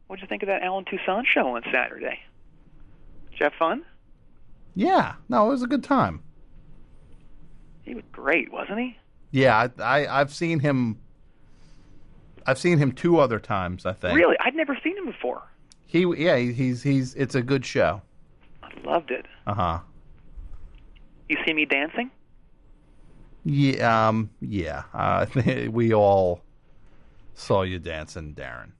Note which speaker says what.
Speaker 1: What'd you think of that Alan Toussaint show on Saturday? Did you have fun?
Speaker 2: Yeah. No, it was a good time.
Speaker 1: He was great, wasn't he?
Speaker 2: Yeah, I've seen him. I've seen him 2 other times, I think.
Speaker 1: Really? I'd never seen him before.
Speaker 2: He's it's a good show.
Speaker 1: I loved it.
Speaker 2: Uh-huh.
Speaker 1: You see me dancing?
Speaker 2: Yeah, yeah. We all saw you dancing, Darren.